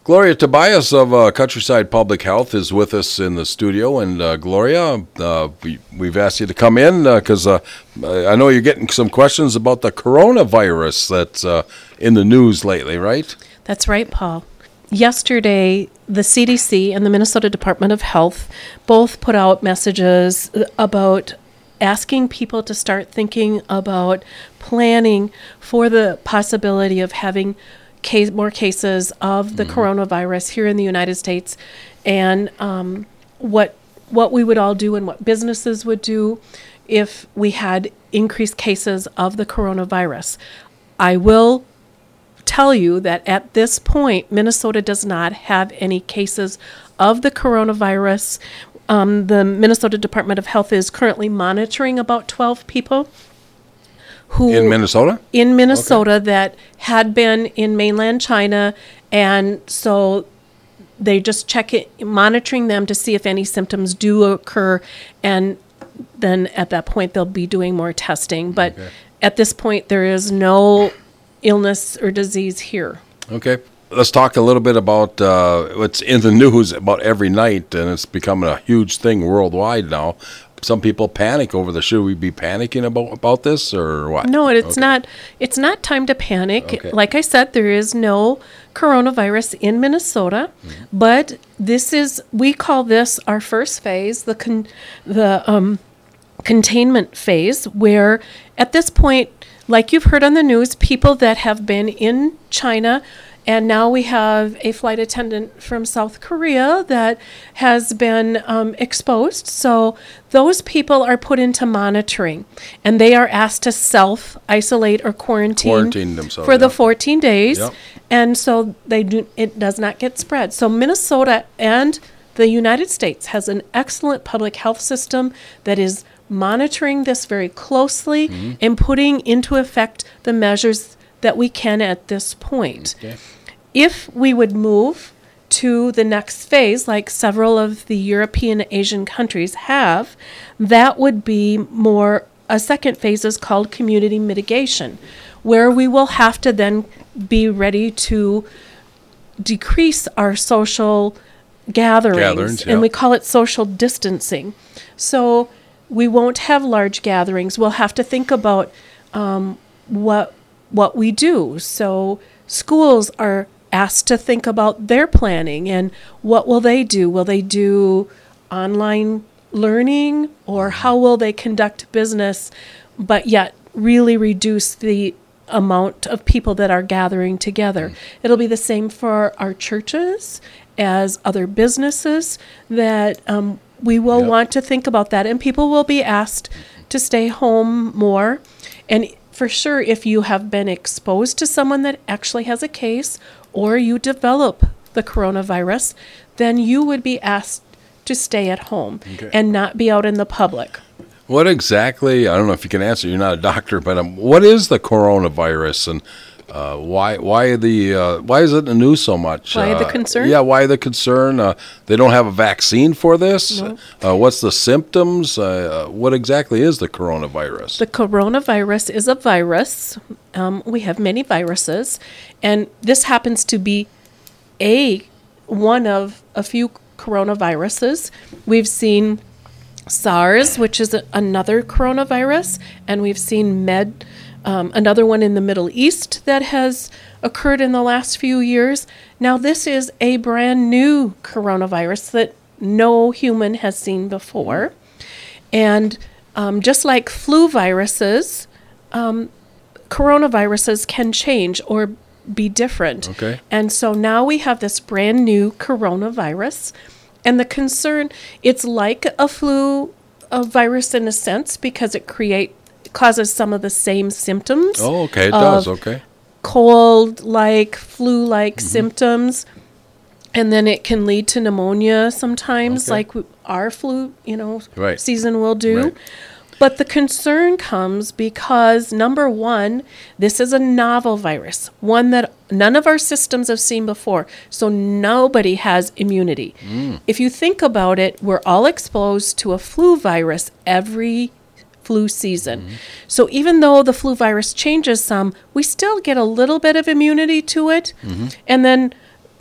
Gloria Tobias of Countryside Public Health is with us in the studio. And Gloria, we've asked you to come in because I know you're getting some questions about the coronavirus that's in the news lately, right? That's right, Paul. Yesterday, the CDC and the Minnesota Department of Health both put out messages about asking people to start thinking about planning for the possibility of having more cases of the coronavirus here in the United States, and what we would all do and what businesses would do if we had increased cases of the coronavirus. I will tell you that at this point, Minnesota does not have any cases of the coronavirus. The Minnesota Department of Health is currently monitoring about 12 people who in Minnesota? In Minnesota that had been in mainland China, and so they just monitoring them to see if any symptoms do occur, and then at that point they'll be doing more testing. But at this point, there is no illness or disease here. Okay. Let's talk a little bit about what's in the news about every night, and it's becoming a huge thing worldwide now. Some people panic over this. Should we be panicking about this or what? No, it's not. It's not time to panic. Okay. Like I said, there is no coronavirus in Minnesota, but we call this our first phase, the containment phase, where at this point, like you've heard on the news, people that have been in China. And now we have a flight attendant from South Korea that has been exposed. So those people are put into monitoring, and they are asked to self-isolate or quarantine themselves for the 14 days. Yep. And so it does not get spread. So Minnesota and the United States has an excellent public health system that is monitoring this very closely and putting into effect the measures that we can at this point. Okay. If we would move to the next phase, like several of the European Asian countries have, that would be a second phase is called community mitigation, where we will have to then be ready to decrease our social gatherings, and we call it social distancing. So we won't have large gatherings. We'll have to think about what we do. So schools are asked to think about their planning and what will they do? Will they do online learning, or how will they conduct business, but yet really reduce the amount of people that are gathering together? It'll be the same for our churches as other businesses, that we will want to think about that, and people will be asked to stay home more. And for sure, if you have been exposed to someone that actually has a case, or you develop the coronavirus, then you would be asked to stay at home and not be out in the public. What exactly, I don't know if you can answer, you're not a doctor, but what is the coronavirus, and why is it in the news so much? Why the concern? Yeah, why the concern? They don't have a vaccine for this? No. What's the symptoms? What exactly is the coronavirus? The coronavirus is a virus. We have many viruses, and this happens to be one of a few coronaviruses. We've seen SARS, which is another coronavirus, and we've seen another one in the Middle East that has occurred in the last few years. Now, this is a brand new coronavirus that no human has seen before. And just like flu viruses, coronaviruses can change or be different. Okay. And so now we have this brand new coronavirus. And the concern, it's like a virus in a sense, because it causes some of the same symptoms. Oh, okay, it does, okay. Cold-like, flu-like symptoms. And then it can lead to pneumonia sometimes, like our flu, season will do. Right. But the concern comes because, number one, this is a novel virus, one that none of our systems have seen before. So nobody has immunity. If you think about it, we're all exposed to a flu virus every flu season. So even though the flu virus changes some, we still get a little bit of immunity to it. And then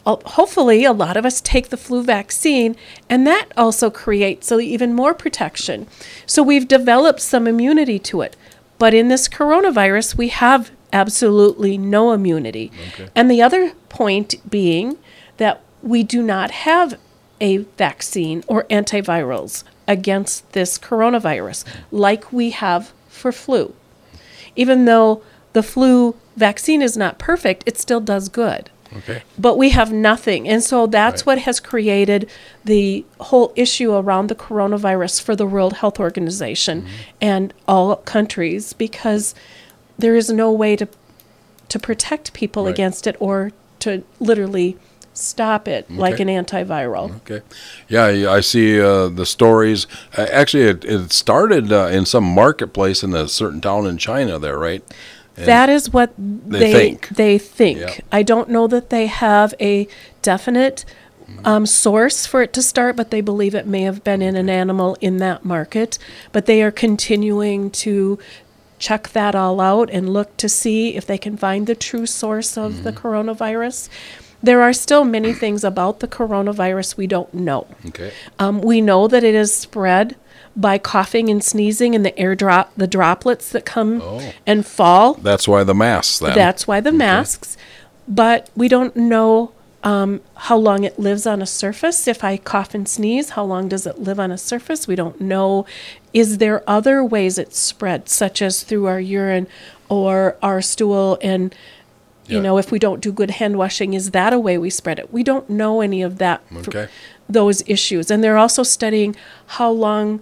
hopefully a lot of us take the flu vaccine, and that also creates even more protection. So we've developed some immunity to it. But in this coronavirus, we have absolutely no immunity. Okay. And the other point being that we do not have a vaccine or antivirals against this coronavirus like we have for flu. Even though the flu vaccine is not perfect, it still does good. Okay. But we have nothing. And so that's Right. what has created the whole issue around the coronavirus for the World Health Organization and all countries, because there is no way to protect people Right. against it or to literally stop it like Okay. an antiviral. Okay. Yeah, I see the stories. Actually, it started in some marketplace in a certain town in China there, right? And That is what think. they think. Yeah. I don't know that they have a definite source for it to start, but they believe it may have been in an animal in that market. But they are continuing to check that all out and look to see if they can find the true source of the coronavirus. There are still many things about the coronavirus we don't know. Okay. We know that it is spread by coughing and sneezing and the droplets that come Oh. and fall. That's why the masks then. That's why the masks. But we don't know how long it lives on a surface. If I cough and sneeze, how long does it live on a surface? We don't know. Is there other ways it's spread, such as through our urine or our stool? And, you Yeah. know, if we don't do good hand washing, is that a way we spread it? We don't know any of that, Okay. those issues. And they're also studying how long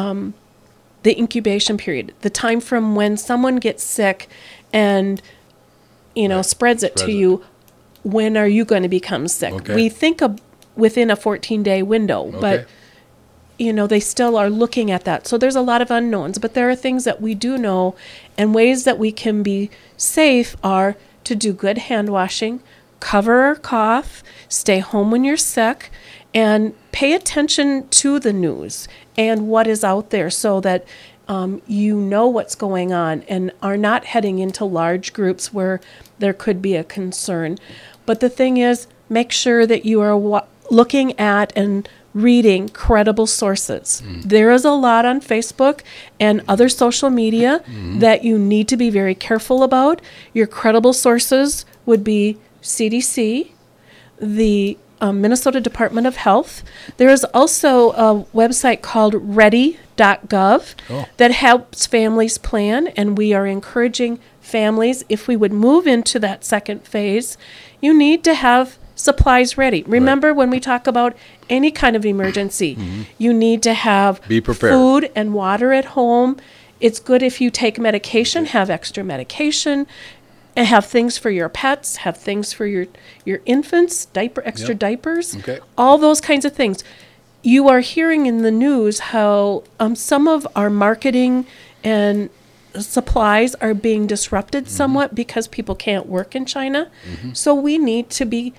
the incubation period, the time from when someone gets sick and, spreads it Spreads to it. you, when are you going to become sick? Okay. We think of within a 14-day window, but, Okay. they still are looking at that. So there's a lot of unknowns, but there are things that we do know, and ways that we can be safe are to do good hand washing, cover our cough, stay home when you're sick, and pay attention to the news and what is out there so that you know what's going on and are not heading into large groups where there could be a concern. But the thing is, make sure that you are looking at and reading credible sources. There is a lot on Facebook and other social media that you need to be very careful about. Your credible sources would be CDC, the Minnesota Department of Health. There is also a website called ready.gov that helps families plan, and we are encouraging families, if we would move into that second phase, you need to have supplies ready. Remember, when we talk about any kind of emergency, you need to have Be prepared. food and water at home. It's good if you take medication, have extra medication, and have things for your pets, have things for your infants, extra diapers, Okay. all those kinds of things. You are hearing in the news how some of our marketing and supplies are being disrupted somewhat because people can't work in China. So we need to be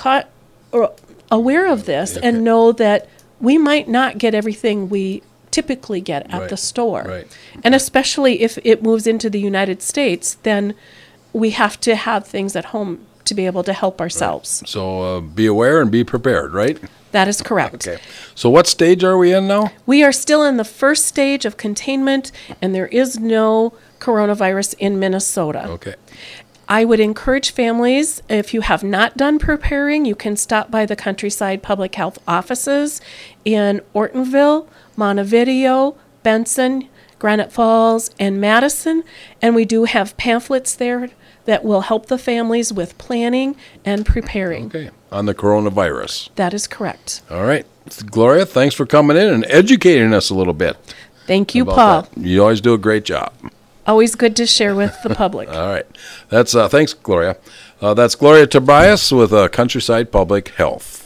aware of this Okay. and know that we might not get everything we typically get at Right. the store. Right. And especially if it moves into the United States, then we have to have things at home to be able to help ourselves. So be aware and be prepared, right? That is correct. Okay. So what stage are we in now? We are still in the first stage of containment, and there is no coronavirus in Minnesota. Okay. I would encourage families, if you have not done preparing, you can stop by the Countryside Public Health offices in Ortonville, Montevideo, Benson, Granite Falls, and Madison. And we do have pamphlets there that will help the families with planning and preparing. Okay. On the coronavirus. That is correct. All right. Gloria, thanks for coming in and educating us a little bit. Thank you, about Paul. that. You always do a great job. Always good to share with the public. All right. That's thanks, Gloria. That's Gloria Tobias with Countryside Public Health.